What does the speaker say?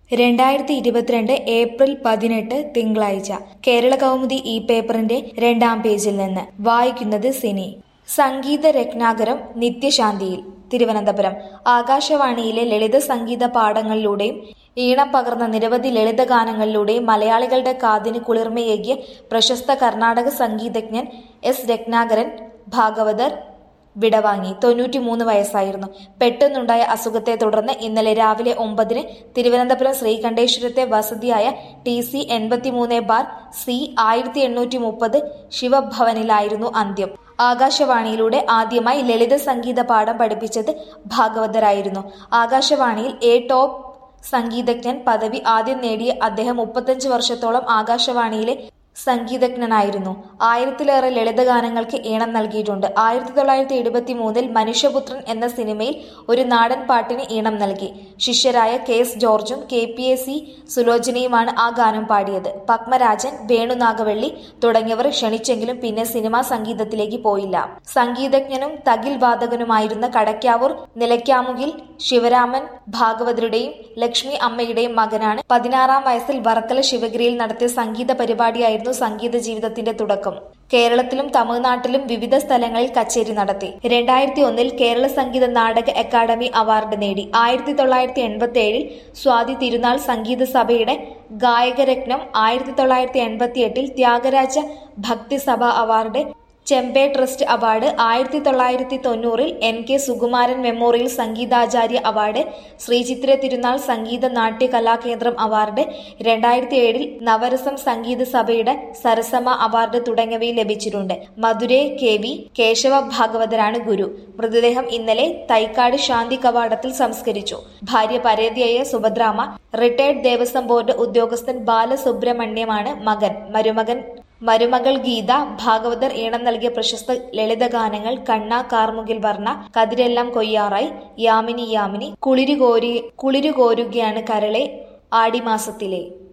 2022 April 18 തിങ്കളാഴ്ച കേരള കൗമുദി ഈ പേപ്പറിന്റെ 2-ാം പേജിൽ നിന്ന് വായിക്കുന്നത് സിനി. സംഗീത രത്നാകരം നിത്യശാന്തിയിൽ. തിരുവനന്തപുരം. ആകാശവാണിയിലെ ലളിത സംഗീത പാഠങ്ങളിലൂടെയും ഈണം പകർന്ന നിരവധി ലളിതഗാനങ്ങളിലൂടെയും മലയാളികളുടെ കാതിന് കുളിർമയേകിയ പ്രശസ്ത കർണാടക സംഗീതജ്ഞൻ എസ് രത്നാകരൻ ഭാഗവതർ വിടവാങ്ങി. 93 വയസ്സായിരുന്നു. പെട്ടെന്നുണ്ടായ അസുഖത്തെ തുടർന്ന് ഇന്നലെ രാവിലെ 9-ന് തിരുവനന്തപുരം ശ്രീകണ്ഠേശ്വരത്തെ വസതിയായ TC 83/C 1830 ശിവഭവനിലായിരുന്നു അന്ത്യം. ആകാശവാണിയിലൂടെ ആദ്യമായി ലളിത സംഗീത പാഠം പഠിപ്പിച്ചത് ഭാഗവതരായിരുന്നു. ആകാശവാണിയിൽ ടോപ്പ് സംഗീതജ്ഞൻ പദവി ആദ്യം നേടിയ അദ്ദേഹം 35 വർഷത്തോളം ആകാശവാണിയിലെ സംഗീതജ്ഞനായിരുന്നു. 1000-ലേറെ ലളിതഗാനങ്ങൾക്ക് ഈണം നൽകിയിട്ടുണ്ട്. 1973-ൽ മനുഷ്യപുത്രൻ എന്ന സിനിമയിൽ ഒരു നാടൻ പാട്ടിന് ഈണം നൽകി. ശിഷ്യരായ KS ജോർജും KPAC സുലോചനയുമാണ് ആ ഗാനം പാടിയത്. പത്മരാജൻ, വേണുനാഗവള്ളി തുടങ്ങിയവർ ക്ഷണിച്ചെങ്കിലും പിന്നെ സിനിമാ സംഗീതത്തിലേക്ക് പോയില്ല. സംഗീതജ്ഞനും തകിൽ വാദകനുമായിരുന്ന കടയ്ക്കാവൂർ നിലയ്ക്കാമുകിൽ ശിവരാമൻ ഭാഗവതരുടെയും ലക്ഷ്മി അമ്മയുടെയും മകനാണ്. 16-ാം വയസ്സിൽ വർക്കല ശിവഗിരിയിൽ നടത്തിയ സംഗീത പരിപാടിയായിരുന്നു സംഗീത ജീവിതത്തിന്റെ തുടക്കം. കേരളത്തിലും തമിഴ്നാട്ടിലും വിവിധ സ്ഥലങ്ങളിൽ കച്ചേരി നടത്തി. 2001-ൽ കേരള സംഗീത നാടക അക്കാദമി അവാർഡ് നേടി. 1987-ൽ സ്വാതി തിരുനാൾ സംഗീത സഭയുടെ ഗായകരത്നം, 1988-ൽ Thyagaraja Bhaktisabha award, Chembai trust award, 1990-ൽ NK സുകുമാരൻ മെമ്മോറിയൽ സംഗീതാചാര്യ അവാർഡ്, ശ്രീചിത്തിര തിരുനാൾ സംഗീത നാട്യ കലാകേന്ദ്രം അവാർഡ്, 2007-ൽ നവരസം സംഗീത സഭയുടെ സരസമ അവാർഡ് തുടങ്ങിയവയും ലഭിച്ചിട്ടുണ്ട്. മധുരൈ KV കേശവ ഭാഗവതരാണ് ഗുരു. മൃതദേഹം ഇന്നലെ തൈക്കാട് ശാന്തി കവാടത്തിൽ സംസ്കരിച്ചു. ഭാര്യ പരേതിയായ സുഭദ്രാമ്മ, റിട്ടയർഡ് ദേവസ്വം ബോർഡ് ഉദ്യോഗസ്ഥൻ ബാലസുബ്രഹ്മണ്യമാണ് മരുമകൾ ഗീത. ഭാഗവതർ ഈണം നൽകിയ പ്രശസ്ത ലളിതഗാനങ്ങൾ കണ്ണ, കാർമുകിൽ വർണ്ണ, കതിരെല്ലാം കൊയ്യാറായി, യാമിനി യാമിനി, കുളിരുകോരുകയാണ് കരളെ, ആടിമാസത്തിലെ.